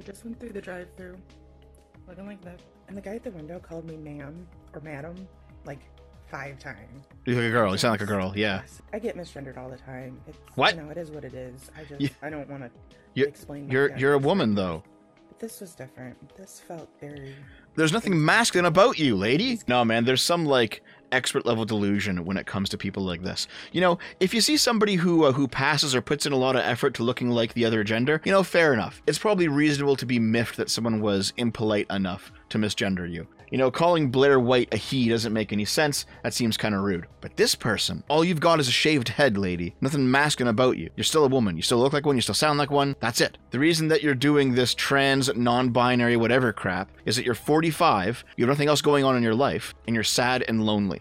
I just went through the drive-through, looking like that, and the guy at the window called me ma'am or madam like 5 times. You look like a girl. You sound like a girl. Yeah. I get misgendered all the time. It's, What? You know, it is what it is. You- I don't want to You- explain. my You're a gender. woman, though. But this was different. This felt very. There's nothing masculine about you, lady. No, man, there's some, like, expert level delusion when it comes to people like this. You know, if you see somebody who passes or puts in a lot of effort to looking like the other gender, you know, fair enough. It's probably reasonable to be miffed that someone was impolite enough to misgender you. You know, calling Blair White a he doesn't make any sense. That seems kind of rude. But this person, all you've got is a shaved head, lady. Nothing masculine about you. You're still a woman. You still look like one. You still sound like one. That's it. The reason that you're doing this trans, non-binary, whatever crap is that you're 45, you have nothing else going on in your life, and you're sad and lonely.